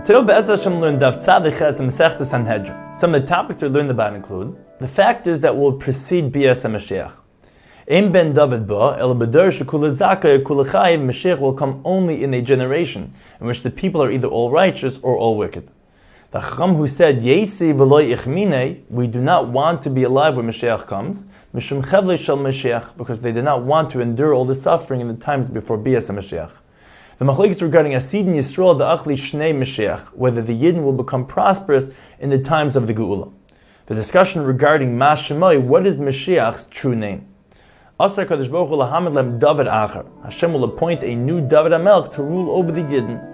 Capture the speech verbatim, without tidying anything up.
Today, Be'ez Hashem learned Daf Tzaddik Ches and Masechta Sanhedrin. Some of the topics we learned about include the factors that will precede Bias HaMashiach. Ein ben David ba, el b'der shekula zakah kula chayiv, Mashiach will come only in a generation in which the people are either all righteous or all wicked. The Chacham who said, Yesi v'lo ichmine, we do not want to be alive when Mashiach comes, Mishum chevle shel Mashiach, because they did not want to endure all the suffering in the times before Bias HaMashiach. The machlokes regarding Asid and Yisrael, the Achli Shnei Mashiach, whether the Yidden will become prosperous in the times of the Geula. The discussion regarding Ma Shemai, what is Mashiach's true name? Asar Kadosh Baruch Hu lahamid lem David Acher. Hashem will appoint a new David HaMelech to rule over the Yidden.